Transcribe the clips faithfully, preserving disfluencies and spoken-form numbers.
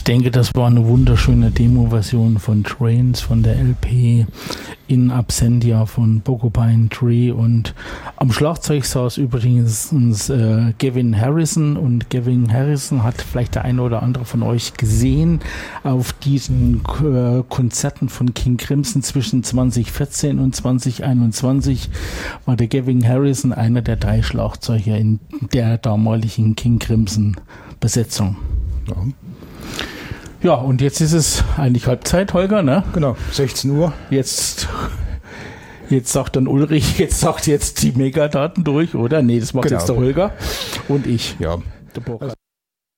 denke, das war eine wunderschöne Demo-Version von Trains von der L P In Absentia von Porcupine Tree, und am Schlagzeug saß übrigens äh, Gavin Harrison, und Gavin Harrison hat vielleicht der eine oder andere von euch gesehen auf diesen äh, Konzerten von King Crimson zwischen zwanzig vierzehn und zwanzig einundzwanzig war der Gavin Harrison einer der drei Schlagzeuger in der damaligen King Crimson Besetzung. Ja. Ja, und jetzt ist es eigentlich Halbzeit, Holger, ne? Genau, sechzehn Uhr. Jetzt, jetzt sagt dann Ulrich, jetzt sagt jetzt die Megadaten durch, oder? Nee, das macht genau. jetzt der Holger und ich. Ja. Der Burkhard. Also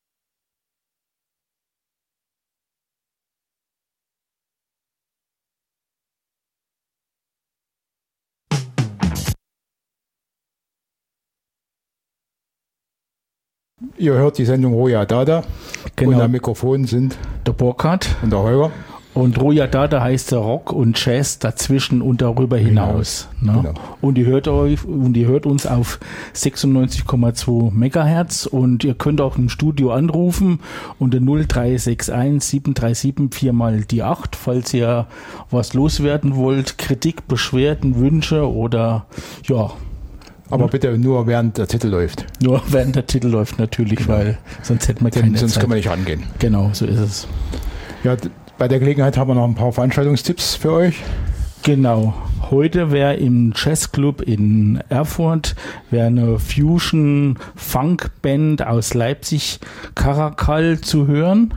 ihr hört die Sendung Roya Dada. Genau. Und am Mikrofon sind der Burkhard und der Holger. Und Roya Dada heißt der Rock und Jazz dazwischen und darüber hinaus. Ne? Genau. Und ihr hört euch und ihr hört uns auf sechsundneunzig Komma zwei Megahertz, und ihr könnt auch im Studio anrufen unter null drei sechs eins sieben drei sieben vier mal die acht, falls ihr was loswerden wollt, Kritik, Beschwerden, Wünsche oder ja. Aber hm. bitte nur während der Titel läuft. Nur während der Titel läuft natürlich, genau. Weil sonst hätten wir Denn keine sonst Zeit. können wir nicht rangehen. Genau, so ist es. Ja, bei der Gelegenheit haben wir noch ein paar Veranstaltungstipps für euch. Genau. Heute wäre im Jazzclub in Erfurt wäre eine Fusion-Funk-Band aus Leipzig, Karakal, zu hören.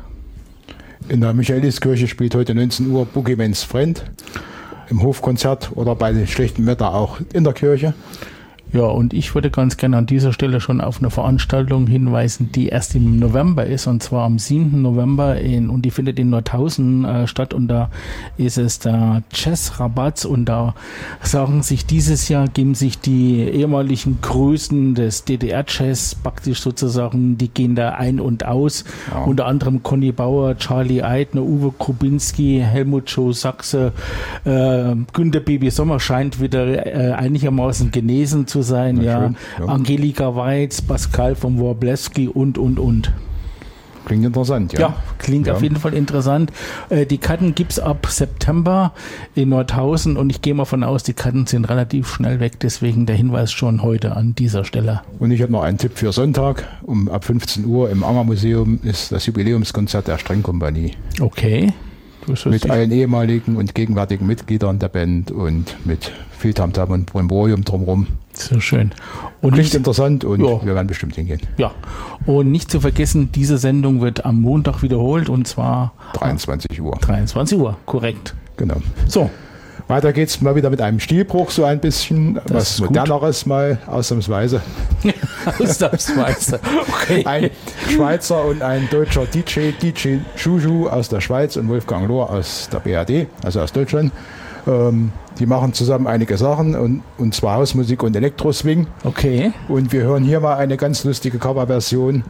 In der Michaeliskirche spielt heute neunzehn Uhr Boogeyman's Friend. Im Hofkonzert oder bei schlechtem Wetter auch in der Kirche. Ja, und ich würde ganz gerne an dieser Stelle schon auf eine Veranstaltung hinweisen, die erst im November ist, und zwar am siebten November, in, und die findet in Nordhausen äh, statt, und da ist es der Jazz-Rabatz, und da sagen sich dieses Jahr, geben sich die ehemaligen Größen des D D R-Jazz praktisch sozusagen, die gehen da ein und aus, ja. Unter anderem Conny Bauer, Charlie Eitner, Uwe Krubinski, Helmut Joe Sachse, äh, Günter Baby Sommer scheint wieder äh, einigermaßen genesen zu sein, ja, ja. Angelika Weiz, Pascal von Wroblewski und, und, und. Klingt interessant, ja. Ja, klingt ja. auf jeden Fall interessant. Äh, die Karten gibt es ab September in Nordhausen, und ich gehe mal von aus, die Karten sind relativ schnell weg, deswegen der Hinweis schon heute an dieser Stelle. Und ich habe noch einen Tipp für Sonntag. Um ab fünfzehn Uhr im Anger Museum ist das Jubiläumskonzert der Strengkompanie. Okay. Mit allen ehemaligen und gegenwärtigen Mitgliedern der Band und mit viel Tamtam und Brimborium drumherum. Sehr schön. Und Klingt interessant, und ja. wir werden bestimmt hingehen. Ja, und nicht zu vergessen, diese Sendung wird am Montag wiederholt, und zwar dreiundzwanzig Uhr. dreiundzwanzig Uhr, korrekt. Genau. So. Weiter geht's mal wieder mit einem Stilbruch, so ein bisschen, das was moderneres mal, ausnahmsweise. Ausnahmsweise, okay. Ein Schweizer und ein deutscher D J, D J Juju aus der Schweiz und Wolfgang Lohr aus der B R D, also aus Deutschland. Ähm, die machen zusammen einige Sachen, und, und zwar Hausmusik und Elektroswing. Okay. Und wir hören hier mal eine ganz lustige Coverversion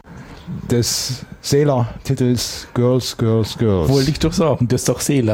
des Seeler-Titels Girls, Girls, Girls. Wollte ich doch sagen, das ist doch Seeler.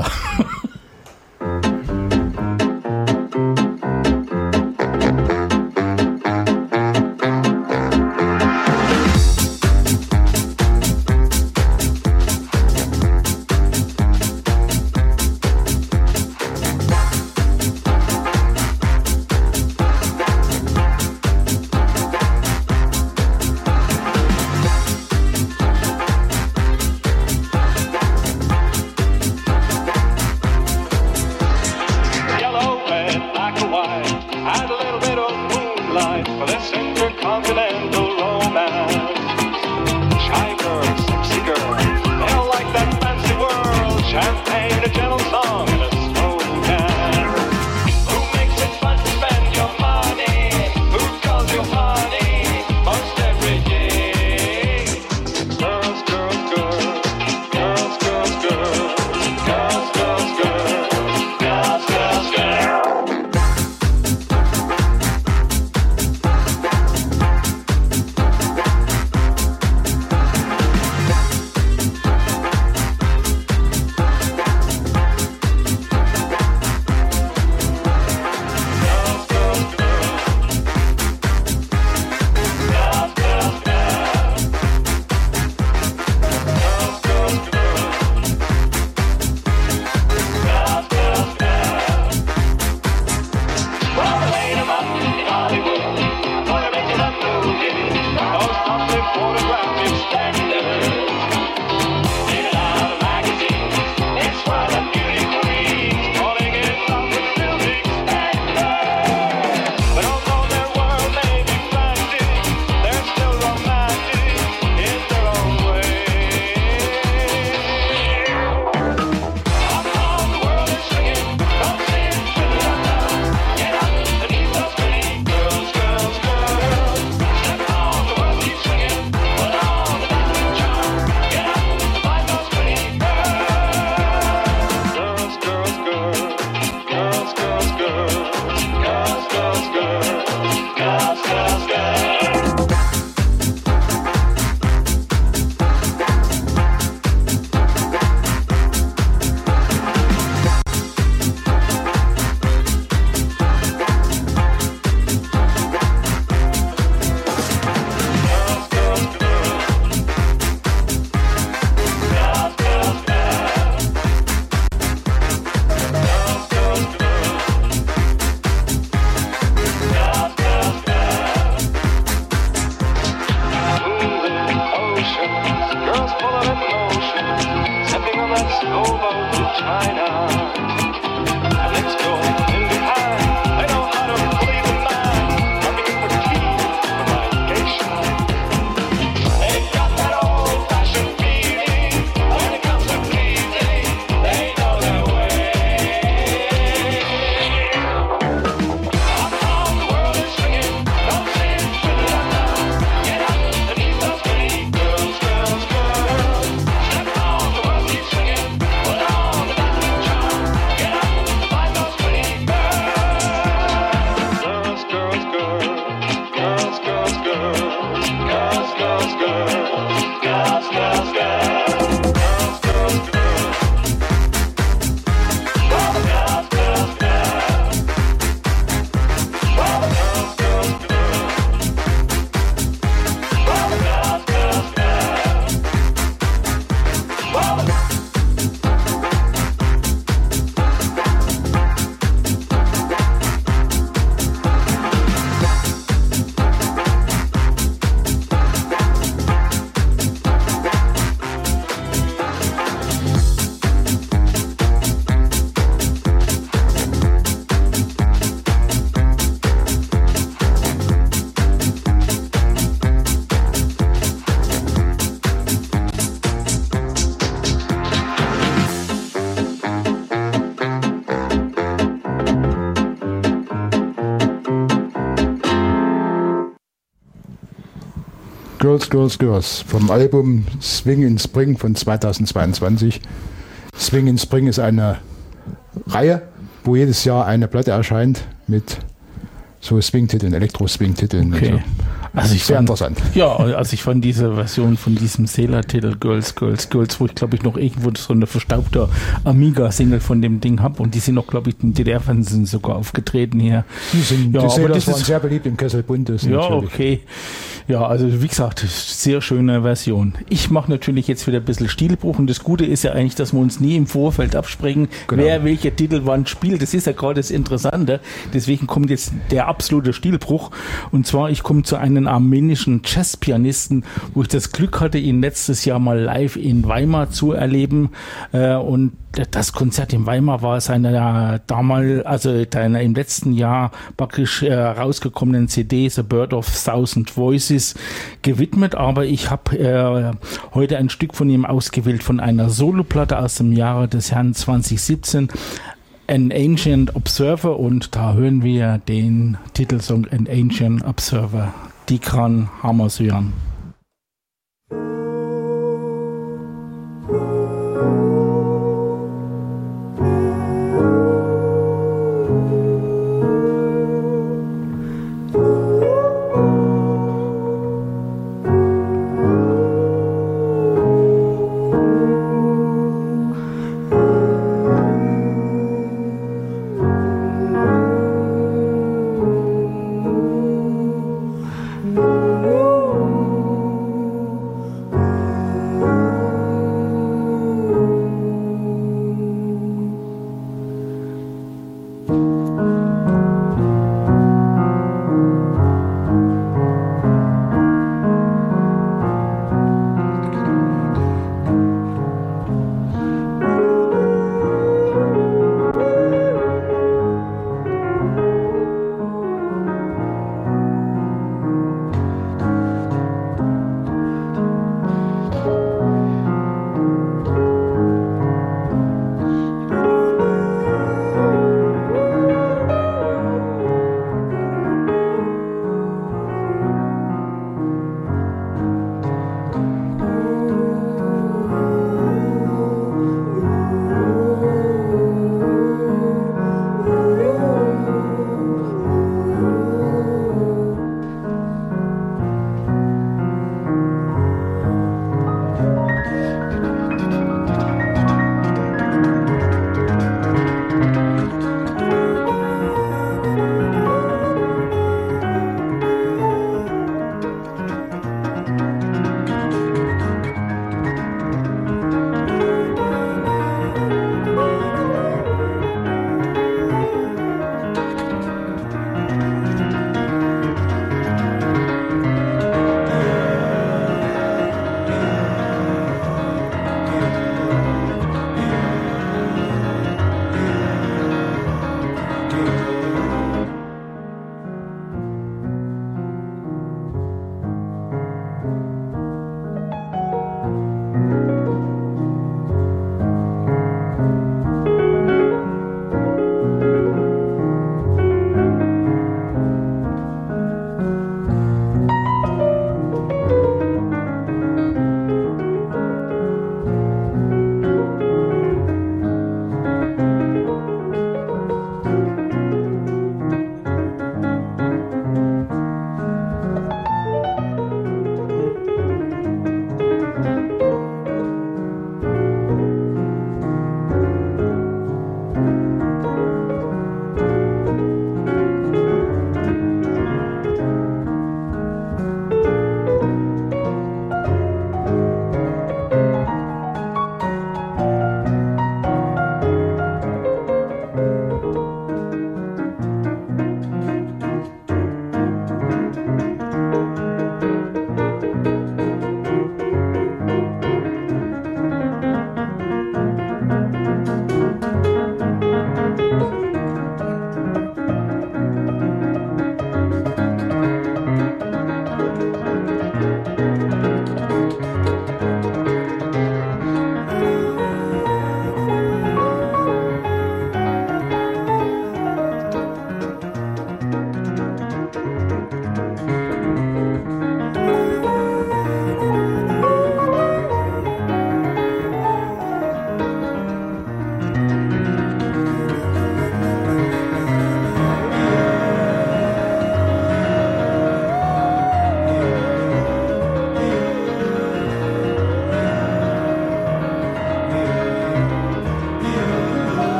Girls, Girls, Girls vom Album Swing in Spring von zweitausendzweiundzwanzig. Swing in Spring ist eine Reihe, wo jedes Jahr eine Platte erscheint mit so Swing-Titeln, Elektro-Swing-Titeln. Okay. Also. Also ich Sehr fand, interessant. Ja, also ich fand diese Version von diesem Sela-Titel Girls, Girls, Girls, wo ich glaube ich noch irgendwo so eine verstaubte Amiga-Single von dem Ding habe und die sind noch glaube ich im D D R-Fernsehen sogar aufgetreten hier. Die, sind, ja, die Selas waren ist, sehr beliebt im Kessel Buntes. Ja, natürlich. okay. Ja, also wie gesagt, sehr schöne Version. Ich mache natürlich jetzt wieder ein bisschen Stilbruch und das Gute ist ja eigentlich, dass wir uns nie im Vorfeld absprechen, genau, wer welche Titel wann spielt. Das ist ja gerade das Interessante. Deswegen kommt jetzt der absolute Stilbruch und zwar, ich komme zu einem armenischen Jazzpianisten, wo ich das Glück hatte, ihn letztes Jahr mal live in Weimar zu erleben äh, und das Konzert in Weimar war seiner damals, also deiner im letzten Jahr praktisch äh, rausgekommenen C D The Bird of Thousand Voices gewidmet, aber ich habe äh, heute ein Stück von ihm ausgewählt von einer Soloplatte aus dem Jahre des Herrn zwanzig siebzehn, An Ancient Observer, und da hören wir den Titelsong An Ancient Observer, Dikran Hamasyan.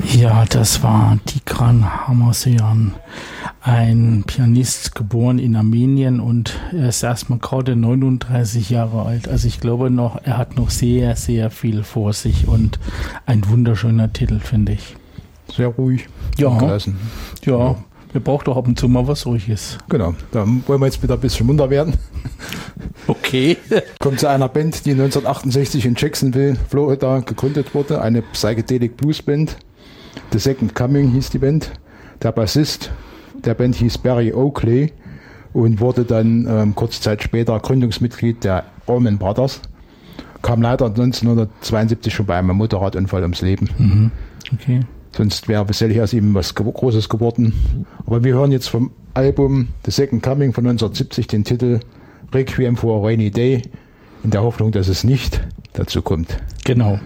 Ja, das war Tigran Hamasyan, ein Pianist, geboren in Armenien, und er ist erstmal gerade neununddreißig Jahre alt. Also ich glaube noch, er hat noch sehr, sehr viel vor sich, und ein wunderschöner Titel, finde ich. Sehr ruhig. Ja, gelassen. ja, ja. Wir brauchen doch ab und zu mal was Ruhiges. Genau, da wollen wir jetzt wieder ein bisschen munter werden. Okay. Kommt zu einer Band, die neunzehnhundertachtundsechzig in Jacksonville, Florida gegründet wurde, eine Psychedelic Blues Band. The Second Coming hieß die Band. Der Bassist der Band hieß Barry Oakley und wurde dann ähm, kurze Zeit später Gründungsmitglied der Allman Brothers. Kam leider neunzehnhundertzweiundsiebzig schon bei einem Motorradunfall ums Leben. Mhm. Okay. Sonst wäre sicherlich aus ihm was Großes geworden. Aber wir hören jetzt vom Album The Second Coming von neunzehnhundertsiebzig den Titel Requiem for a Rainy Day, in der Hoffnung, dass es nicht dazu kommt. Genau.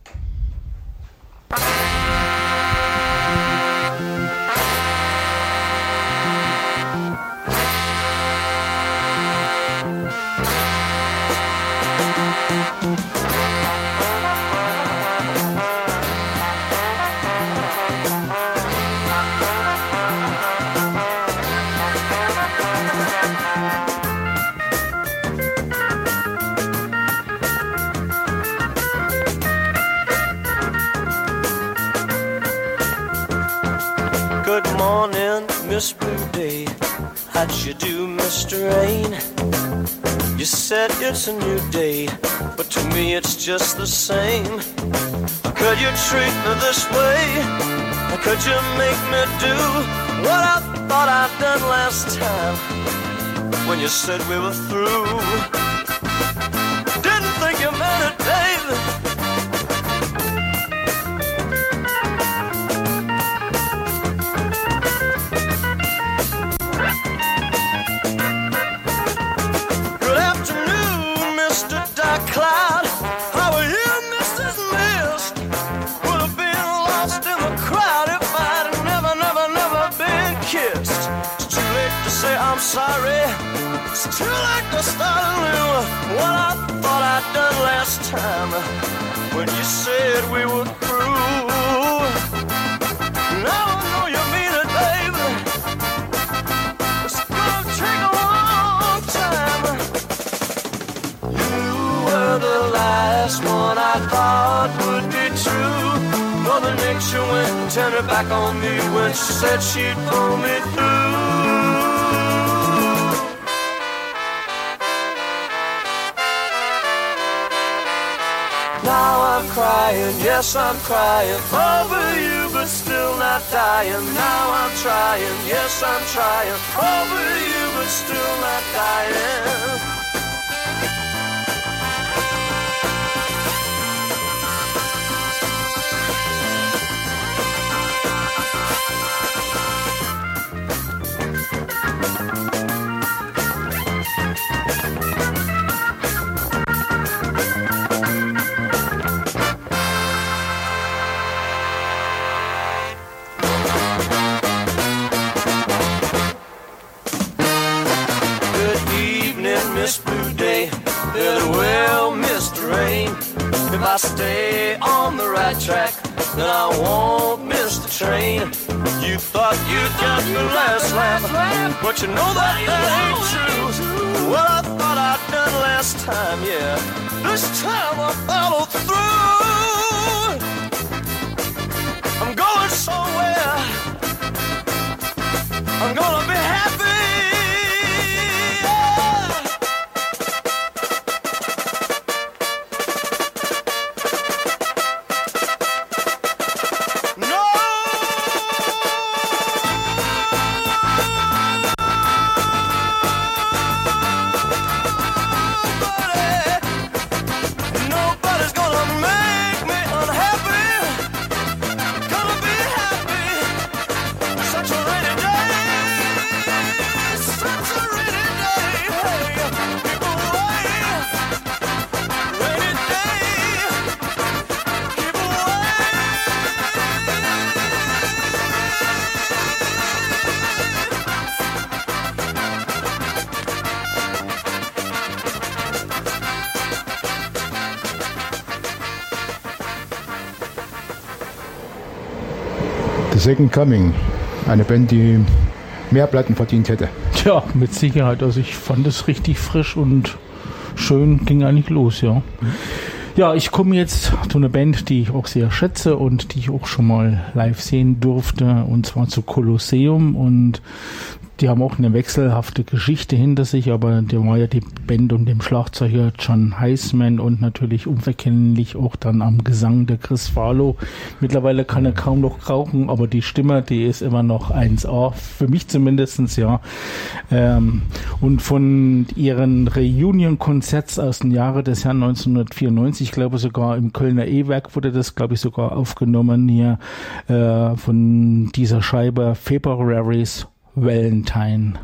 Miss Blue Day, how'd you do, Mister Rain? You said it's a new day, but to me it's just the same. How could you treat me this way? How could you make me do what I thought I'd done last time when you said we were through? Didn't think you meant it, Dave. Cloud, how are you, Missus Mist? Would have been lost in the crowd if I'd never, never, never been kissed. It's too late to say I'm sorry. It's too late to start anew. What I thought I'd done last time when you said we were through. Now I know you mean it, baby. It's gonna take a long time. The last one I thought would be true. Mother Nature went and turned her back on me when she said she'd pull me through. Now I'm crying, yes I'm crying over you, but still not dying. Now I'm trying, yes I'm trying over you, but still not dying. Miss Blue Day, farewell, Mister Rain. If I stay on the right track, then I won't miss the train. You thought you'd got the last laugh, but you know that that ain't true. What I thought I'd done last time, yeah, this time I'll follow through. I'm going somewhere, I'm gonna be happy. Such a rainy day. The Second Coming. Eine Band, die mehr Platten verdient hätte. Tja, mit Sicherheit. Also ich fand es richtig frisch und schön, ging eigentlich los, ja. Ja, ich komme jetzt zu einer Band, die ich auch sehr schätze und die ich auch schon mal live sehen durfte, und zwar zu Colosseum, und die haben auch eine wechselhafte Geschichte hinter sich, aber der war ja die Band um den Schlagzeuger John Heisman und natürlich unverkennlich auch dann am Gesang der Chris Farlow. Mittlerweile kann er kaum noch rauchen, aber die Stimme, die ist immer noch eins A, für mich zumindestens, ja. Ähm, und von ihren Reunion-Konzerts aus den Jahren des Jahren neunzehnhundertvierundneunzig, ich glaube sogar im Kölner E-Werk wurde das, glaube ich, sogar aufgenommen hier, äh, von dieser Scheibe February's Valentine.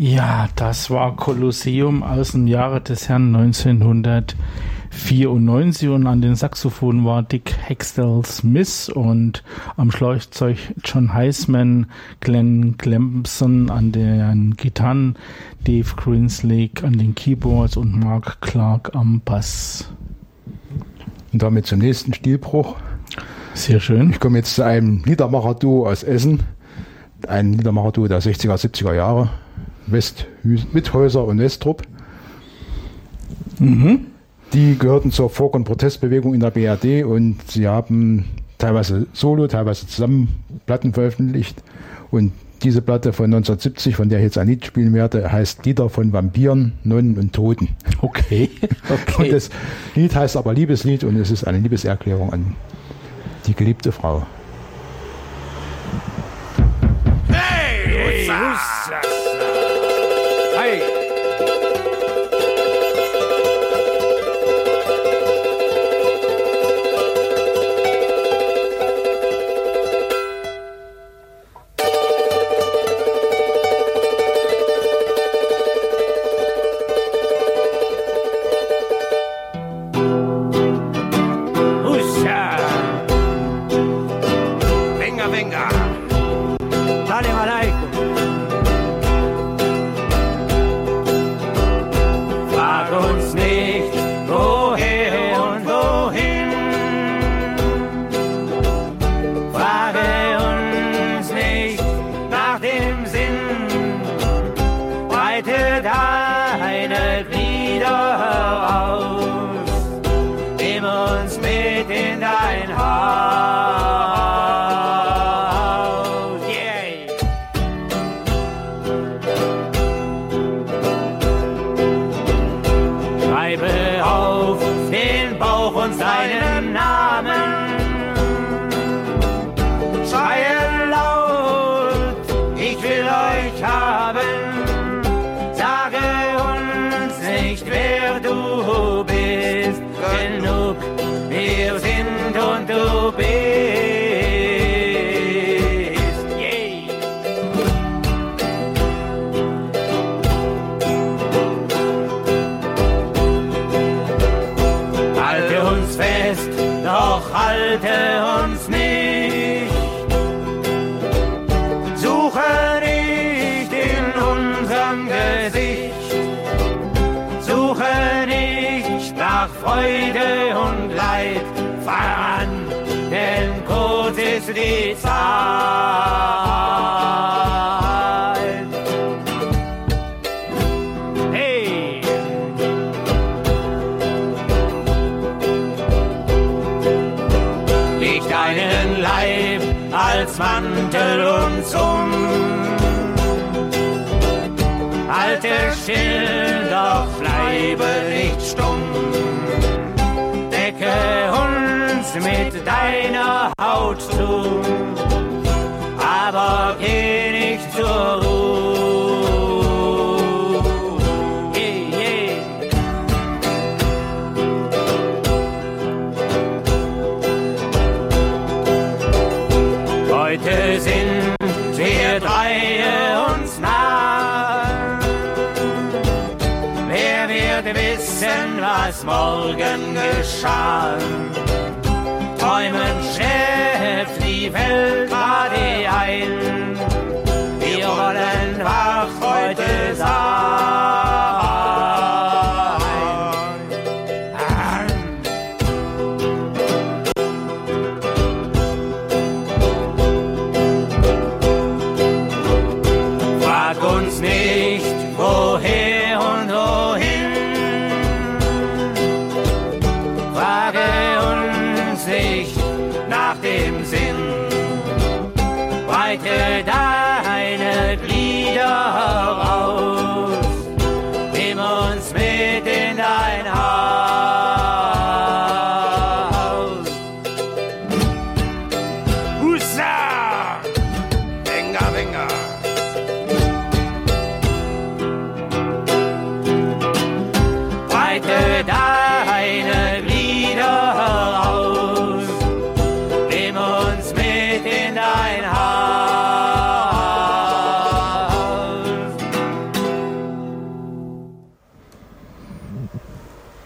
Ja, das war Kolosseum aus dem Jahre des Herrn neunzehnhundertvierundneunzig und an den Saxophonen war Dick Hextall Smith und am Schlagzeug John Heisman, Glenn Clemson an den Gitarren, Dave Greenslake an den Keyboards und Mark Clark am Bass. Und damit zum nächsten Stilbruch. Sehr schön. Ich komme jetzt zu einem Liedermacher-Duo aus Essen, ein Liedermacher-Duo der sechziger, siebziger Jahre. West, Mithäuser und Westrup. Mhm. Die gehörten zur Folk- und Protestbewegung in der B R D und sie haben teilweise solo, teilweise zusammen Platten veröffentlicht. Und diese Platte von neunzehnhundertsiebzig, von der ich jetzt ein Lied spielen werde, heißt Lieder von Vampiren, Nonnen und Toten. Okay. okay. Und das Lied heißt aber Liebeslied und es ist eine Liebeserklärung an die geliebte Frau. Hey, Hussa! Hey! Hussa! Venga, venga! Salam alaikum! Frag uns nicht, woher und wohin. Frage uns nicht nach dem Sinn. Breite deine Glieder aus. Nimm uns mit in dein Haus. Yeah. Schreibe auf den Bauch uns deinen Namen. Schreie laut, ich will euch haben. Sage uns nicht, wer du bist. Genug, wir sind und du bist. Yeah. Halte uns fest, doch halte uns nicht. Suche nicht in unserem Gesicht. Suche nicht nach Freude und Leid. Fang an, denn kurz ist die Zeit. Hey! Leg deinen Leib als Mantel uns um. Halte still, doch bleibe nicht stumm. Decke uns mit deiner Haut zu, aber geh nicht zur Ruhe. Yeah, yeah. Heute sind wir drei uns nah. Wer wird wissen, was morgen geschah? Träumen schläft die Welt gerade ein. Wir wollen wach heute sein. Frag uns nicht, woher und wohin. Frage uns nicht nach dem Sinn. Breite deine Glieder aus. Nimm uns mit in dein Haus. Hussa! Venga, venga! Breite deine Glieder aus. Nimm uns mit in dein Haus.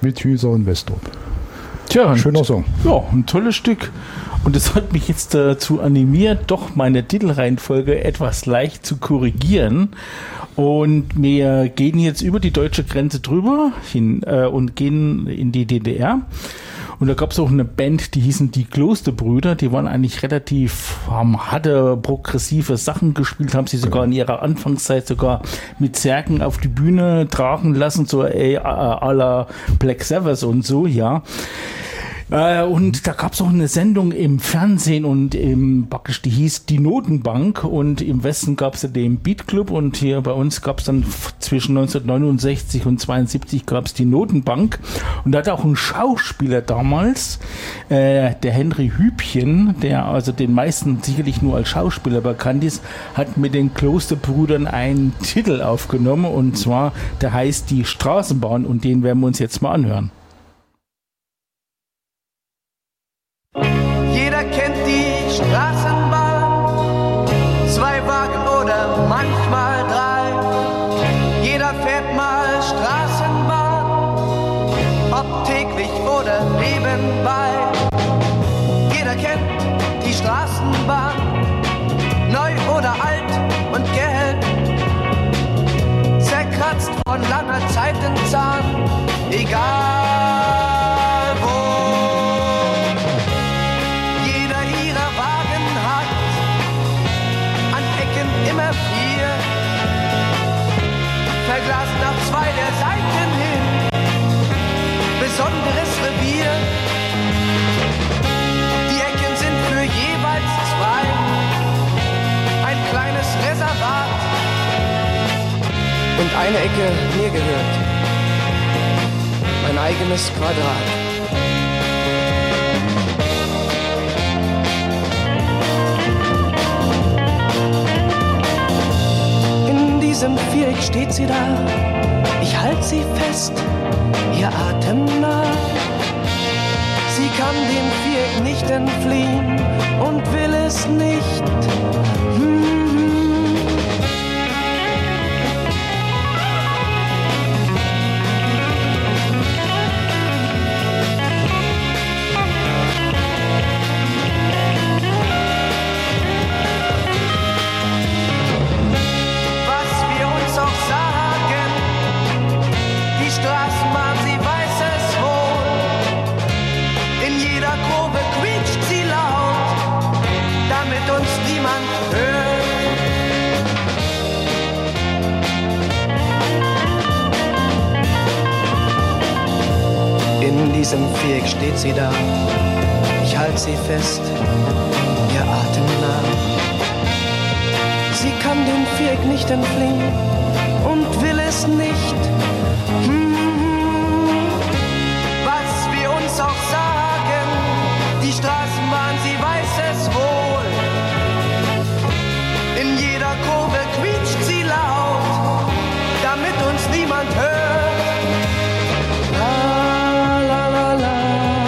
Wildhüser und Westrop. Tja, ein schöner Song. Ja, ein tolles Stück. Und es hat mich jetzt dazu animiert, doch meine Titelreihenfolge etwas leicht zu korrigieren. Und wir gehen jetzt über die deutsche Grenze drüber hin äh, und gehen in die D D R. Und da gab es auch eine Band, die hießen die Klosterbrüder. Die waren eigentlich relativ, haben harte, progressive Sachen gespielt, haben sie sogar in ihrer Anfangszeit sogar mit Zergen auf die Bühne tragen lassen, so äh, à la Black Sabbath und so, ja. Äh, und da gab es auch eine Sendung im Fernsehen und im, praktisch, die hieß Die Notenbank, und im Westen gab es ja den Beat Club, und hier bei uns gab es dann zwischen neunzehnhundertneunundsechzig und zweiundsiebzig gab es die Notenbank, und da hat auch ein Schauspieler damals, äh, der Henry Hübchen, der also den meisten sicherlich nur als Schauspieler bekannt ist, hat mit den Klosterbrüdern einen Titel aufgenommen, und zwar, der heißt Die Straßenbahn, und den werden wir uns jetzt mal anhören. Jeder kennt die Straßenbahn, zwei Wagen oder manchmal drei. Jeder fährt mal Straßenbahn, ob täglich oder nebenbei. Jeder kennt die Straßenbahn, neu oder alt und gelb, zerkratzt von langer Zeit im Zahn, egal wo. Immer vier, verglast nach zwei der Seiten hin, besonderes Revier. Die Ecken sind für jeweils zwei, ein kleines Reservat. Und eine Ecke mir gehört, mein eigenes Quadrat. In diesem Viereck steht sie da, ich halt sie fest, ihr Atem nah. Sie kann dem Viereck nicht entfliehen und will es nicht. Hm. Straßenbahn, sie weiß es wohl. In jeder Kurve quietscht sie laut, damit uns niemand hört. In diesem Viereck steht sie da, ich halte sie fest, ihr Atem nah. Sie kann dem Viereck nicht entfliehen und will es nicht. Auch sagen, die Straßenbahn, sie weiß es wohl. In jeder Kurve quietscht sie laut, damit uns niemand hört. La, la, la, la.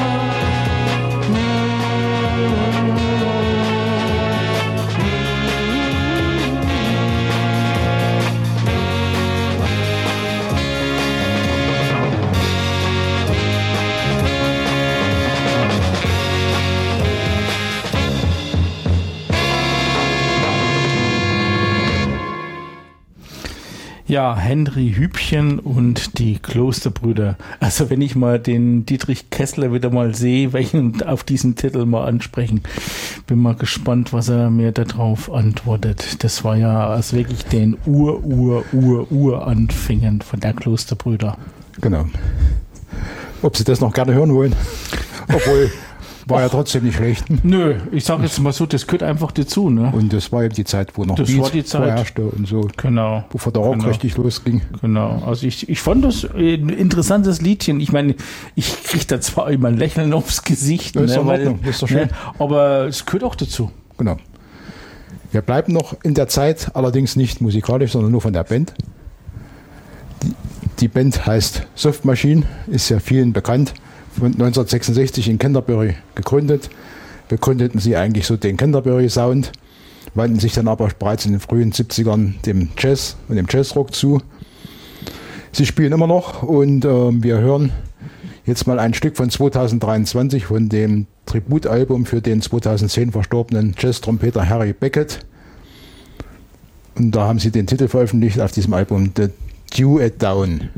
Ja, Henry Hübchen und die Klosterbrüder. Also wenn ich mal den Dietrich Kessler wieder mal sehe, welchen auf diesen Titel mal ansprechen, bin mal gespannt, was er mir darauf antwortet. Das war ja aus wirklich den Ur, Ur, Ur, Ur-Anfängen von der Klosterbrüder. Genau. Ob Sie das noch gerne hören wollen? Obwohl... War Och, ja trotzdem nicht schlecht. Nö, ich sage jetzt mal so, das gehört einfach dazu. Ne? Und das war eben die Zeit, wo noch das Beat war die Zeit. vorherrschte und so. Genau. Bevor der Rock genau. richtig losging. Genau. Also ich, ich fand das ein interessantes Liedchen. Ich meine, ich kriege da zwar immer ein Lächeln aufs Gesicht. Das ist, ne, weil, weil, das ist doch schön. Ne, aber es gehört auch dazu. Genau. Wir bleiben noch in der Zeit, allerdings nicht musikalisch, sondern nur von der Band. Die, die Band heißt Soft Machine, ist ja vielen bekannt. Von neunzehnhundertsechsundsechzig in Canterbury gegründet. Begründeten sie eigentlich so den Canterbury-Sound, wandten sich dann aber bereits in den frühen siebzigern dem Jazz und dem Jazzrock zu. Sie spielen immer noch und äh, wir hören Jetzt mal ein Stück von zweitausenddreiundzwanzig von dem Tributalbum für den zweitausendzehn verstorbenen Jazz-Trompeter Harry Beckett. Und da haben sie den Titel veröffentlicht auf diesem Album, The Dew at Dawn.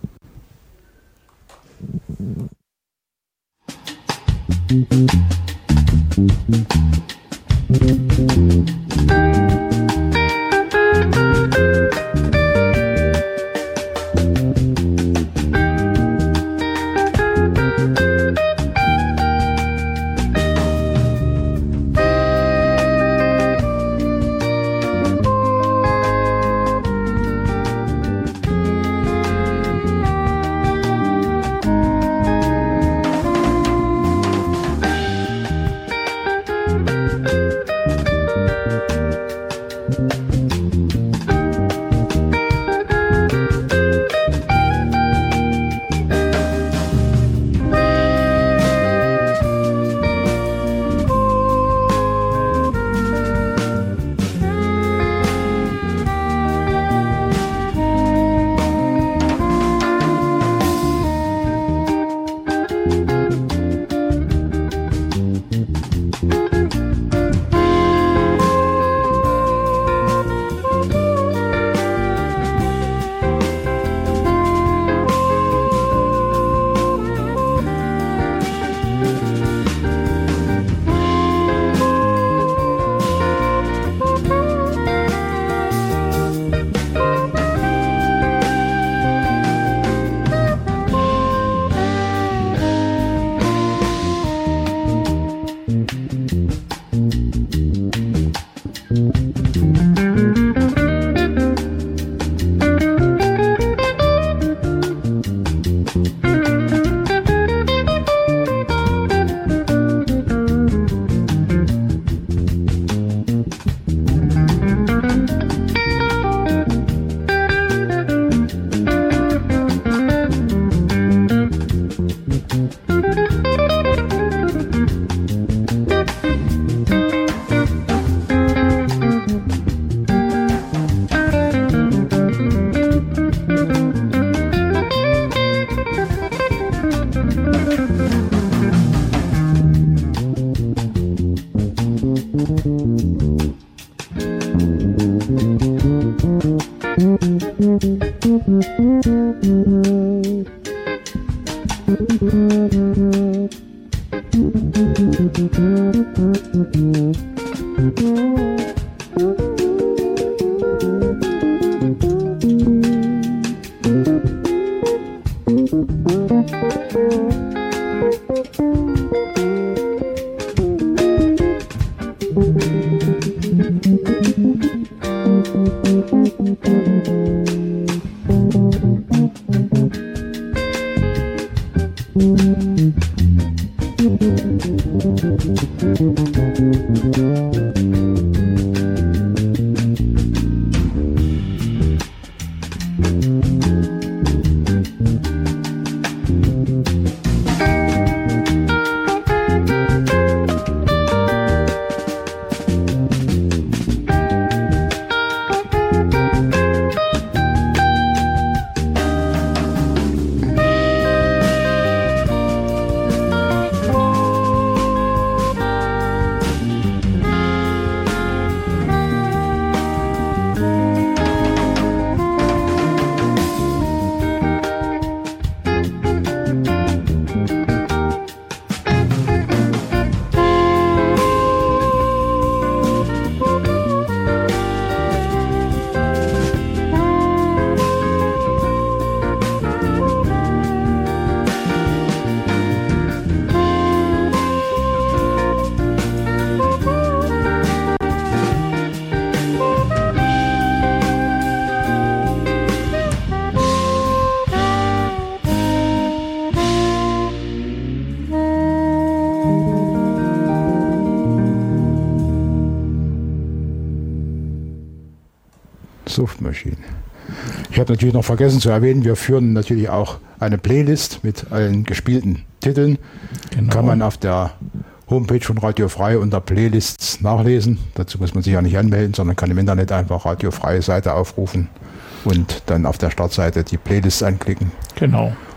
Soft Machine. Ich habe natürlich noch vergessen zu erwähnen, wir führen natürlich auch eine Playlist mit allen gespielten Titeln. Genau. Kann man auf der Homepage von Radio Frei unter Playlists nachlesen. Dazu muss man sich ja nicht anmelden, sondern kann im Internet einfach Radio Freie Seite aufrufen und dann auf der Startseite die Playlists anklicken. Genau.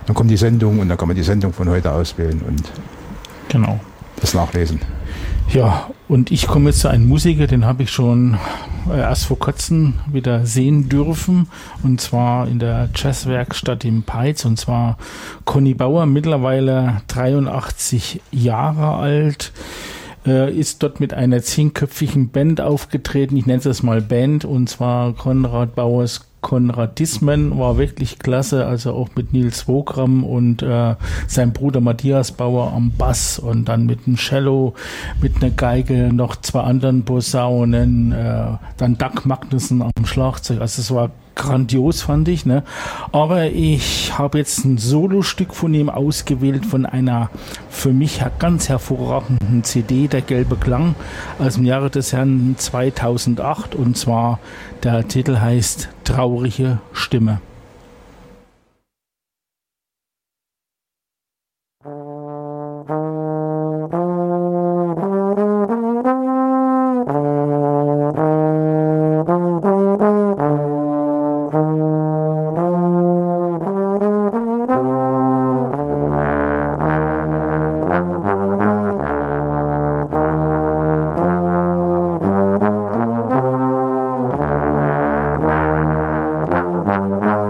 Dann kommt die Sendung und dann kann man die Sendung von heute auswählen und genau. das nachlesen. Ja, und ich komme jetzt zu einem Musiker, den habe ich schon äh, erst vor kurzem wieder sehen dürfen, und zwar in der Jazzwerkstatt im Peitz, und zwar Conny Bauer, mittlerweile dreiundachtzig Jahre alt, äh, ist dort mit einer zehnköpfigen Band aufgetreten, ich nenne es mal Band, und zwar Konrad Bauers Konradismen, war wirklich klasse, also auch mit Nils Wogram und äh, sein Bruder Matthias Bauer am Bass und dann mit einem Cello, mit einer Geige, noch zwei anderen Posaunen, äh, dann Doug Magnussen am Schlagzeug, also es war grandios, fand ich, ne? Aber ich habe jetzt ein Solostück von ihm ausgewählt, von einer für mich ganz hervorragenden C D, Der gelbe Klang, aus dem Jahre des Herrn zweitausendacht, und zwar der Titel heißt Traurige Stimme. Thank you.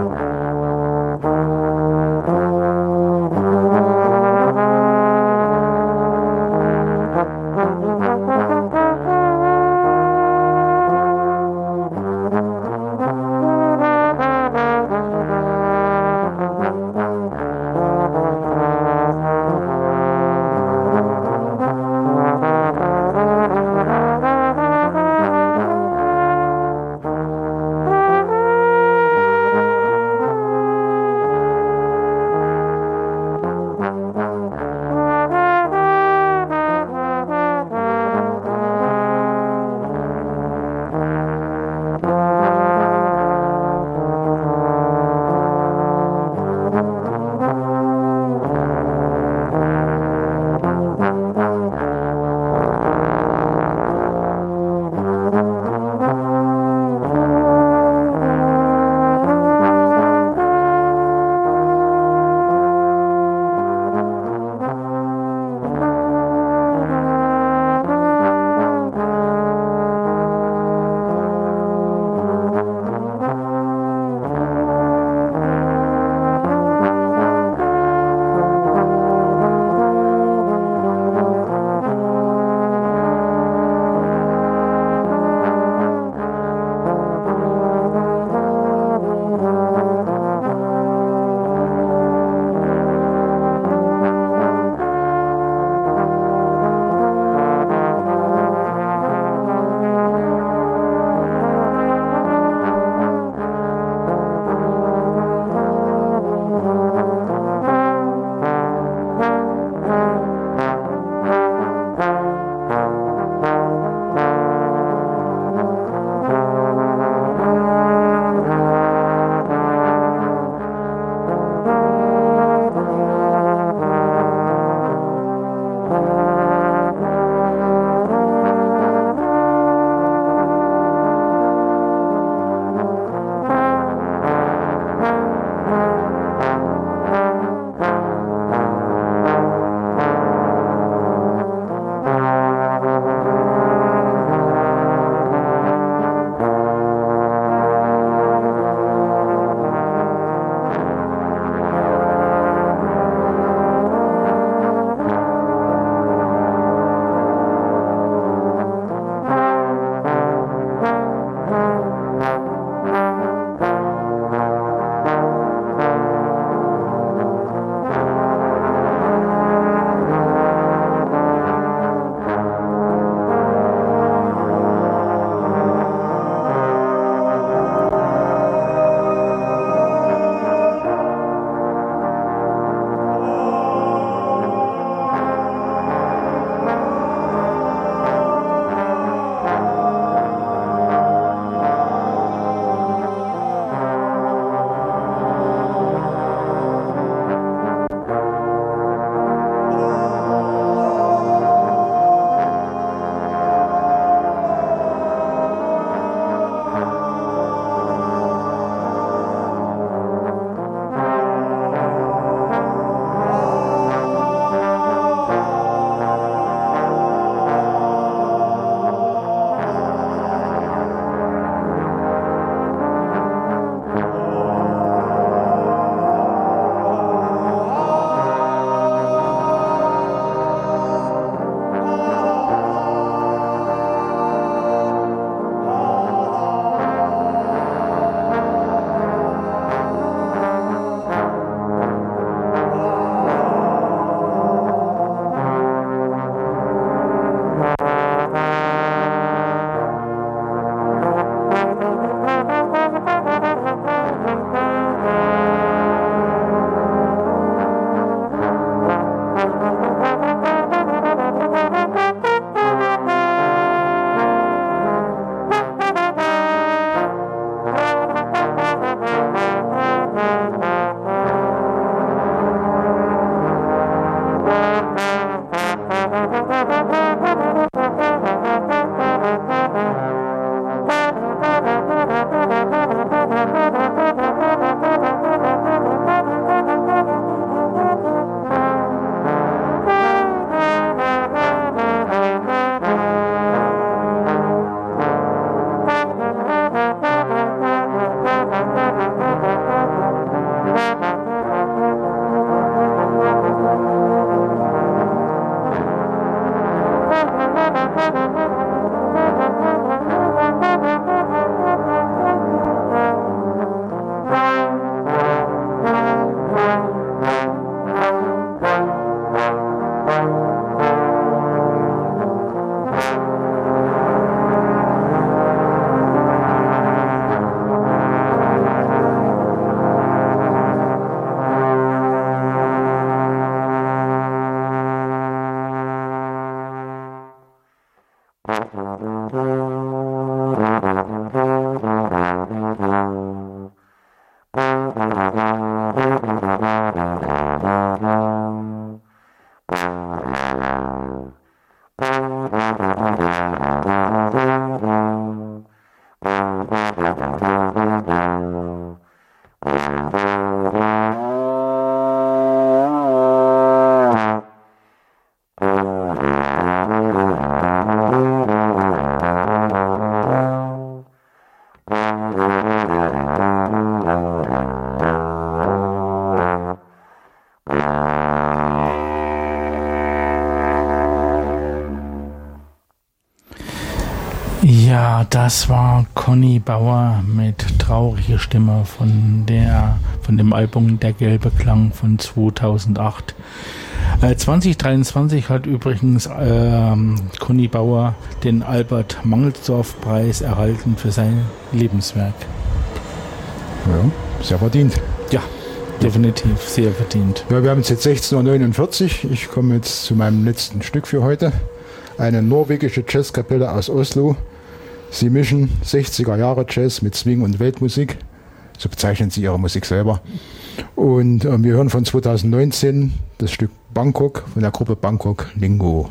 Ja, das war Conny Bauer mit Traurige Stimme von der von dem Album Der gelbe Klang von zweitausendacht. Äh, zwanzig dreiundzwanzig hat übrigens äh, Conny Bauer den Albert Mangelsdorf Preis erhalten für sein Lebenswerk. Ja, sehr verdient. Ja, definitiv sehr verdient. Ja, wir haben es jetzt sechzehn Uhr neunundvierzig. Ich komme jetzt zu meinem letzten Stück für heute. Eine norwegische Jazzkapelle aus Oslo. Sie mischen sechziger Jahre Jazz mit Swing und Weltmusik. So bezeichnen sie ihre Musik selber. Und äh, wir hören von zweitausendneunzehn das Stück Bangkok von der Gruppe Bangkok Lingo.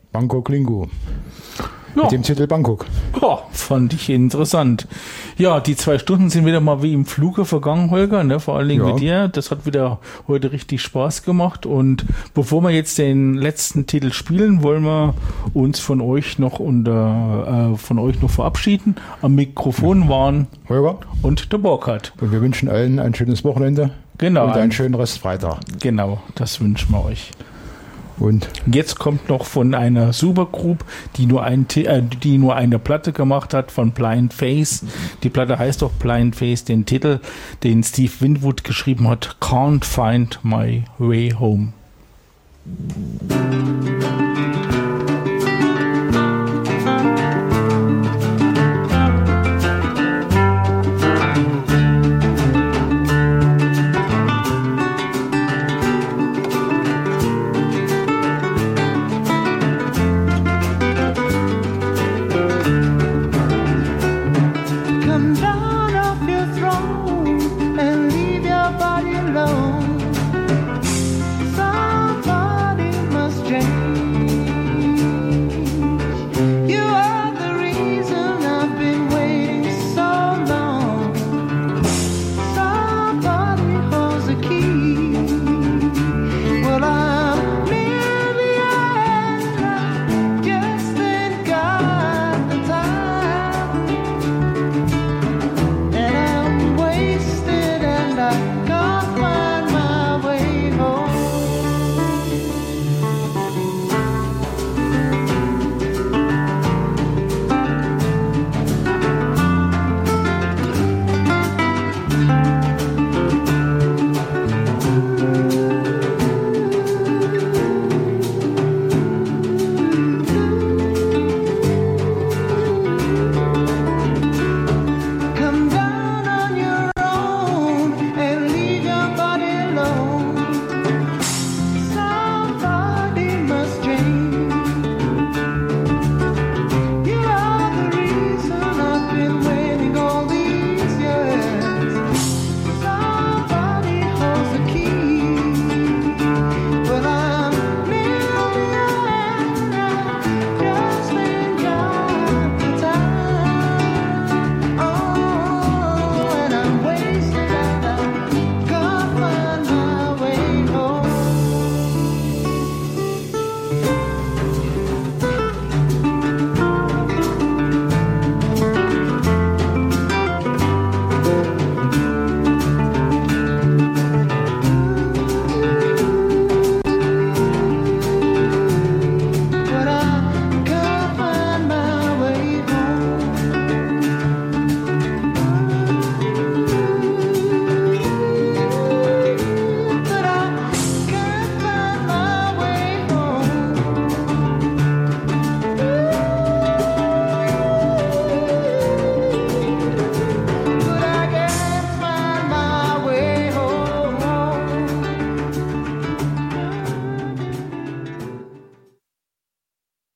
Bangkok Lingo. Ja. Mit dem Titel Bangkok. Ja, fand ich interessant. Ja, die zwei Stunden sind wieder mal wie im Fluge vergangen, Holger, ne? Vor allen Dingen Ja. mit dir. Das hat wieder heute richtig Spaß gemacht. Und bevor wir jetzt den letzten Titel spielen, wollen wir uns von euch noch unter, äh, von euch noch verabschieden. Am Mikrofon waren Holger. und der Burkhard. Und wir wünschen allen ein schönes Wochenende. Genau. Und einen schönen Restfreitag. Genau, das wünschen wir euch. Und Jetzt kommt noch von einer Supergroup, die nur, ein, äh, die nur eine Platte gemacht hat, von Blind Faith. Die Platte heißt doch Blind Faith, den Titel, den Steve Winwood geschrieben hat, Can't Find My Way Home.